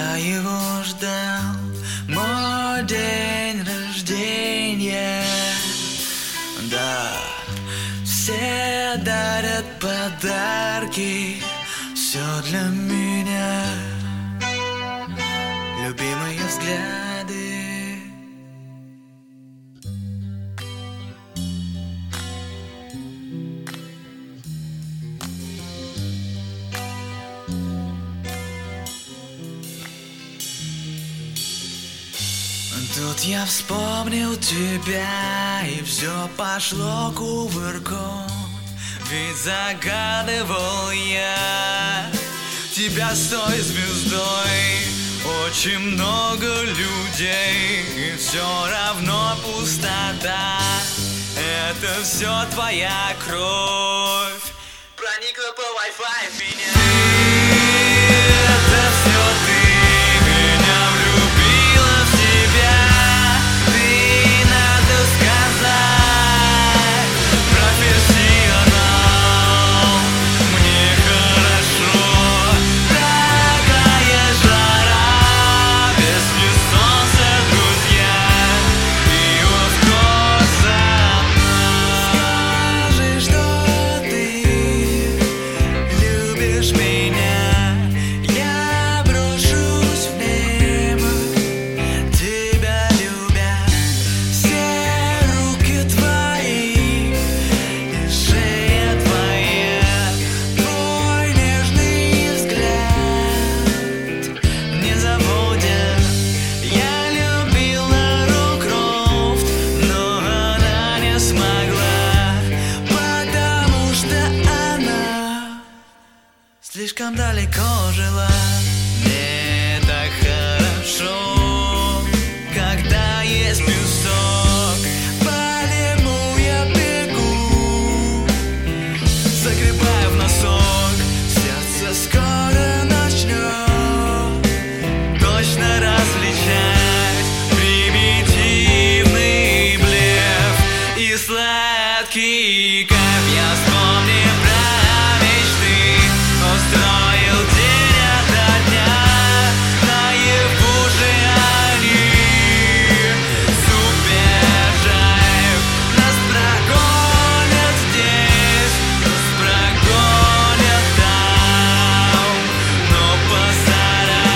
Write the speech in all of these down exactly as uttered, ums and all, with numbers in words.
Я его ждал, мой день рождения. Да, все дарят подарки, все для меня. Любимые взгляды. Тут я вспомнил тебя, и все пошло кувырком. Ведь загадывал я тебя с той звездой. Очень много людей, и все равно пустота. Это все твоя кровь проникла по Wi-Fi в меня. Ты, это все ты меня влюбила в себя. Ты, надо сказать, профессионал. Мне хорошо, такая жара, без солнца, друзья, и of course она. Скажи, что ты любишь меня, я брошусь в небо, тебя любя. Все руки твои и шея твоя, твой нежный взгляд не забудет. Я любил Лару Крофт, но она не смогла, потому что она слишком далеко жила. Мне так хорошо, когда есть песок. По нему я бегу, закрепляю в носок. Сердце скоро начнет точно различать примитивный блеф и сладкий кайф. Я вспомнил про мечты, устроил день ото дня. Наяву же они супер драйв. Нас прогонят здесь, нас прогонят там, но постараюсь.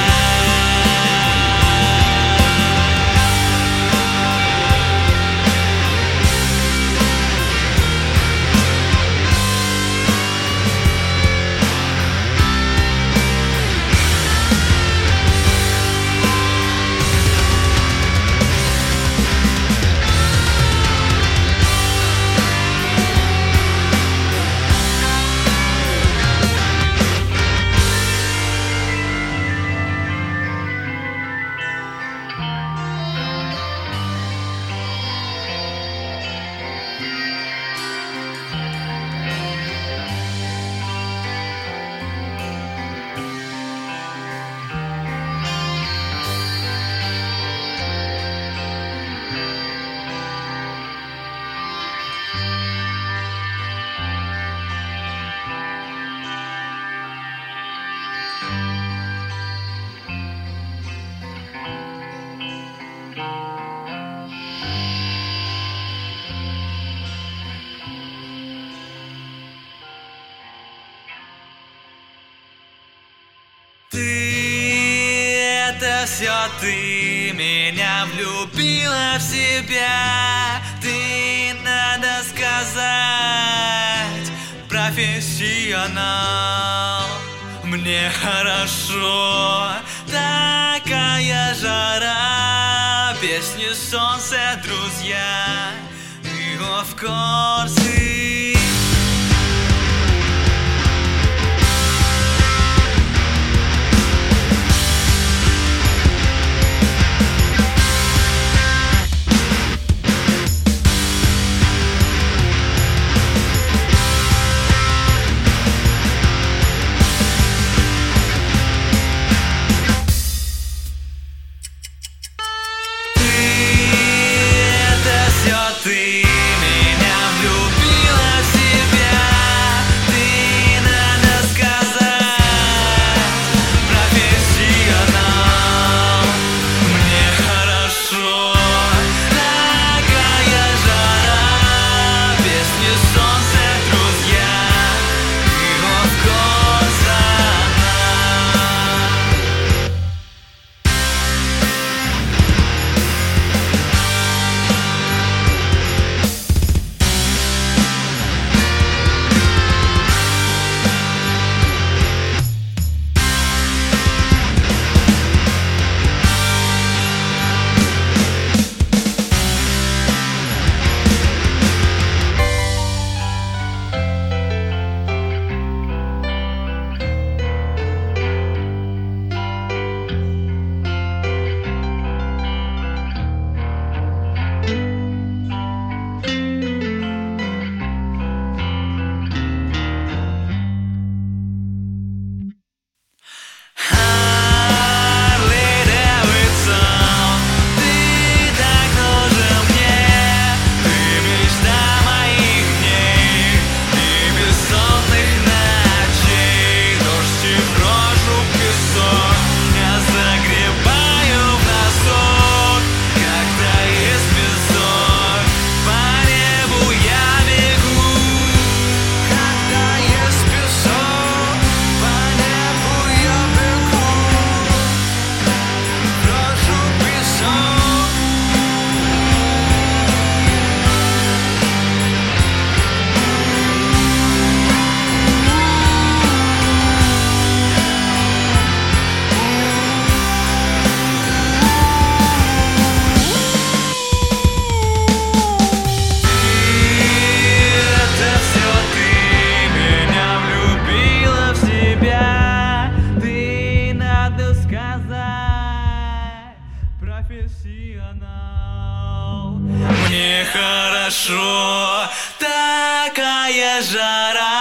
Ты, это все ты меня влюбила в себя. Ты, надо сказать, профессионал. Мне хорошо, такая жара, песни, солнце, друзья, и of course ты. Ты, это все ты меня влюбил. Такая жара,